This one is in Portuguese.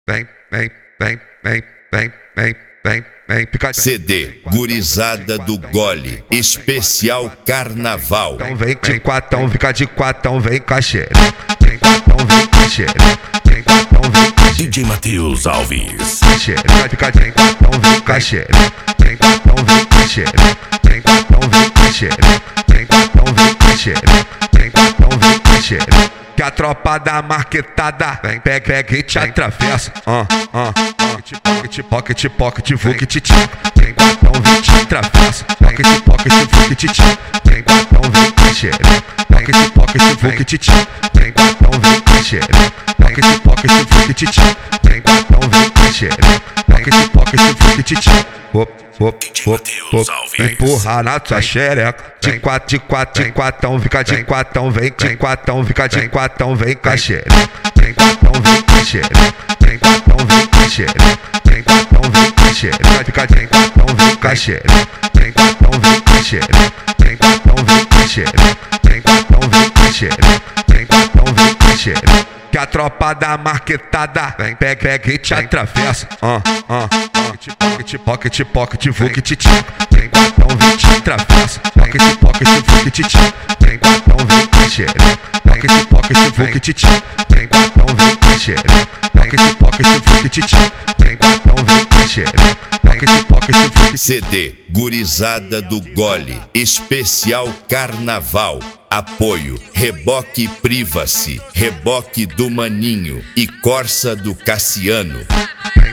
vem, vem, vem, vem, vem, vem, vem, vem, fica. CD Gurizada do Gole, especial Carnaval. Então vem de quatão, fica de quatão, vem com a xereca. Vem quatão, vem com a xereca. Vem quatão, vem com a xereca. DJ Matheus Alves. Xereca, fica de quatão, vem com a xereca. Vem quatão, vem com a xereca. Vem quatão, vem com a xereca. Vem quatão, vem com a xereca. Vem quatão, vem com a xereca. Que a tropa da marquetada vem, pega e te atravessa. Pocket, pocket, vuket, tchac. Vem quatão, vem te atravessa. Pocket, vuket, tchac. Vem quatão, vem com a xereca. Pocket, vuket, tchac. Vem quatão, vem com a xereca. Pocket, vuket, tchac. Vem quatão, vem com a xereca. Pocket, vuket, tchac. Empurra na tua xereca. De quatão, fica de quatão, vem de quatão, fica de quatão, vem com a xereca. Vem quatão, vem com a xereca. Vem quatão, vem com a xereca. Vem quatão, vem com a xereca. Fica de quatão, vem com a xereca. Vem quatão, vem com a xereca. Vem quatão, vem com a xereca. Vem quatão, vem com a xereca. Vem quatão, vem com a xereca. Que a tropa da marquetada vem, pega e te atravessa. Pocket, vuket, tchac. Vem quatão, vem te atravessa. Pocket, vuket, tchac. Vem quatão, vem com a xereca. Pocket, vuket, tchac. Vem quatão, vem com a xereca. Pocket, vuket, tchac. Vem quatão, vem com a xereca. Pocket, vuket. CD Gurizada do Gole, especial Carnaval. Apoio Reboque Privacy, Reboque do Maninho e Corsa do Cassiano.